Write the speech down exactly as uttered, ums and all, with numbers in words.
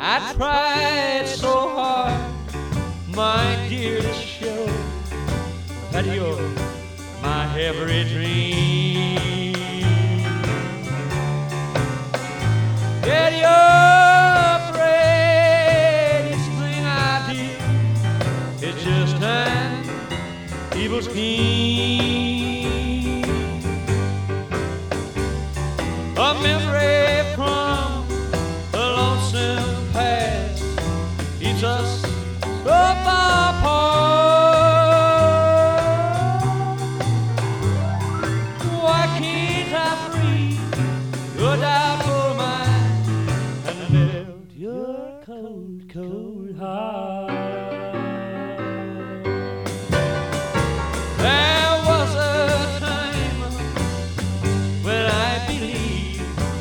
I tried so hard, my dear, to show that you're my every dream. That you're prettiest thing I did. It's just an evil scheme. A memory from a lonesome past keeps us so far apart. Why can't I free your doubtful mind and melt your cold, cold